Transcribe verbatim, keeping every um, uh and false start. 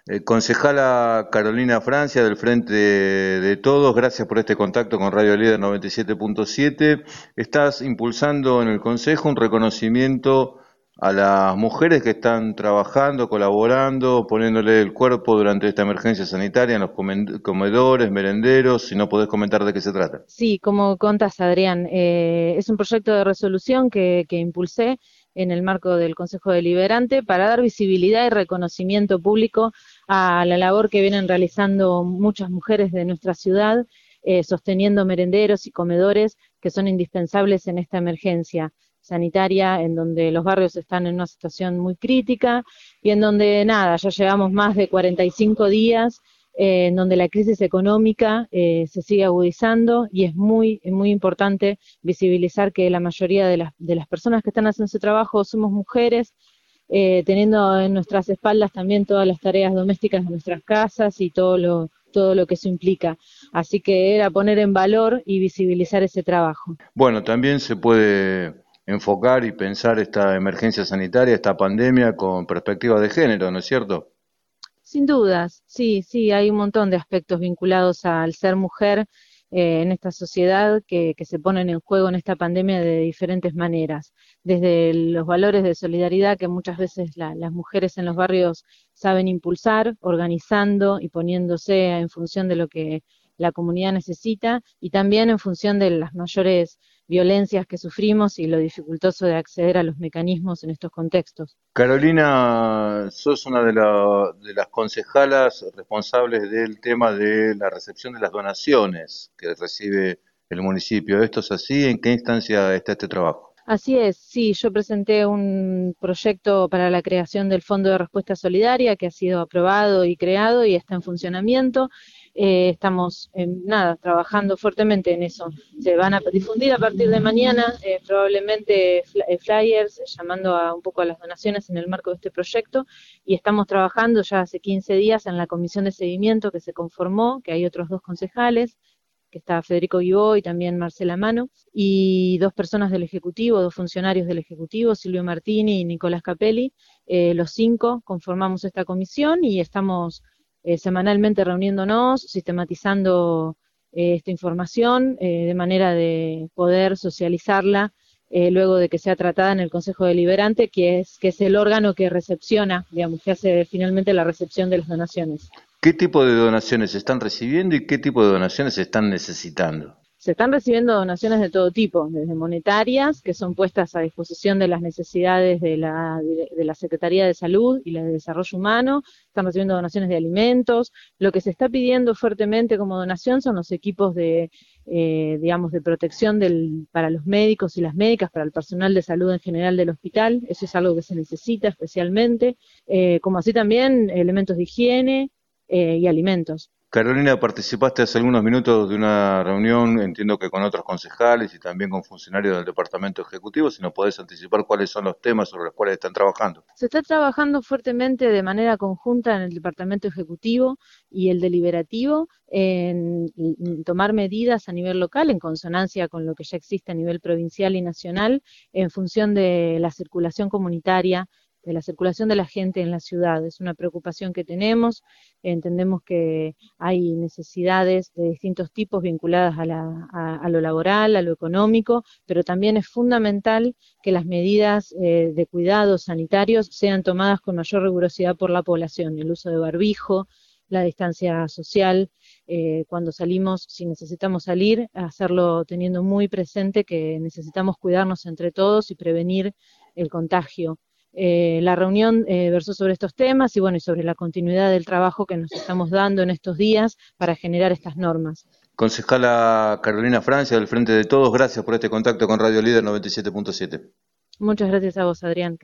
Eh, concejala Carolina Francia del Frente de, de Todos, gracias por este contacto con Radio Líder noventa y siete punto siete. Estás impulsando en el Consejo un reconocimiento a las mujeres que están trabajando, colaborando, poniéndole el cuerpo durante esta emergencia sanitaria en los comedores, merenderos, si no podés comentar de qué se trata. Sí, como contas, Adrián, eh, es un proyecto de resolución que, que impulsé en el marco del Consejo Deliberante para dar visibilidad y reconocimiento público a la labor que vienen realizando muchas mujeres de nuestra ciudad, eh, sosteniendo merenderos y comedores que son indispensables en esta emergencia sanitaria, en donde los barrios están en una situación muy crítica y en donde, nada, ya llevamos más de cuarenta y cinco días eh, en donde la crisis económica eh, se sigue agudizando y es muy, muy importante visibilizar que la mayoría de las, de las personas que están haciendo ese trabajo somos mujeres, eh, teniendo en nuestras espaldas también todas las tareas domésticas de nuestras casas y todo lo, todo lo que eso implica. Así que era poner en valor y visibilizar ese trabajo. Bueno, también se puede enfocar y pensar esta emergencia sanitaria, esta pandemia con perspectiva de género, ¿no es cierto? Sin dudas, sí, sí, hay un montón de aspectos vinculados al ser mujer eh, en esta sociedad que, que se ponen en juego en esta pandemia de diferentes maneras, desde los valores de solidaridad que muchas veces la, las mujeres en los barrios saben impulsar, organizando y poniéndose en función de lo que la comunidad necesita y también en función de las mayores violencias que sufrimos y lo dificultoso de acceder a los mecanismos en estos contextos. Carolina, sos una de, la- de las concejalas responsables del tema de la recepción de las donaciones que recibe el municipio. ¿Esto es así? ¿En qué instancia está este trabajo? Así es, sí, yo presenté un proyecto para la creación del Fondo de Respuesta Solidaria que ha sido aprobado y creado y está en funcionamiento. Eh, estamos, en, nada, trabajando fuertemente en eso. Se van a difundir a partir de mañana eh, probablemente fly- eh, flyers eh, llamando a un poco a las donaciones en el marco de este proyecto y estamos trabajando ya hace quince días en la comisión de seguimiento que se conformó, que hay otros dos concejales, que está Federico Guibó y también Marcela Mano, y dos personas del Ejecutivo, dos funcionarios del Ejecutivo, Silvio Martini y Nicolás Capelli. Eh, los cinco conformamos esta comisión y estamos eh, semanalmente reuniéndonos, sistematizando eh, esta información eh, de manera de poder socializarla eh, luego de que sea tratada en el Consejo Deliberante, que es, que es el órgano que recepciona, digamos, que hace finalmente la recepción de las donaciones. ¿Qué tipo de donaciones se están recibiendo y qué tipo de donaciones se están necesitando? Se están recibiendo donaciones de todo tipo, desde monetarias, que son puestas a disposición de las necesidades de la, de la Secretaría de Salud y la de Desarrollo Humano, están recibiendo donaciones de alimentos. Lo que se está pidiendo fuertemente como donación son los equipos de, eh, digamos, de protección del, para los médicos y las médicas, para el personal de salud en general del hospital. Eso es algo que se necesita especialmente, eh, como así también elementos de higiene eh, y alimentos. Carolina, participaste hace algunos minutos de una reunión, entiendo que con otros concejales y también con funcionarios del departamento ejecutivo, si nos podés anticipar cuáles son los temas sobre los cuales están trabajando. Se está trabajando fuertemente de manera conjunta en el Departamento Ejecutivo y el Deliberativo en, en tomar medidas a nivel local en consonancia con lo que ya existe a nivel provincial y nacional en función de la circulación comunitaria, de la circulación de la gente en la ciudad. Es una preocupación que tenemos, entendemos que hay necesidades de distintos tipos vinculadas a, la, a, a lo laboral, a lo económico, pero también es fundamental que las medidas eh, de cuidados sanitarios sean tomadas con mayor rigurosidad por la población, el uso de barbijo, la distancia social, eh, cuando salimos, si necesitamos salir, hacerlo teniendo muy presente que necesitamos cuidarnos entre todos y prevenir el contagio. Eh, la reunión eh, versó sobre estos temas y bueno, y sobre la continuidad del trabajo que nos estamos dando en estos días para generar estas normas. Concejala Carolina Francia del Frente de Todos, gracias por este contacto con Radio Líder noventa y siete punto siete. Muchas gracias a vos, Adrián.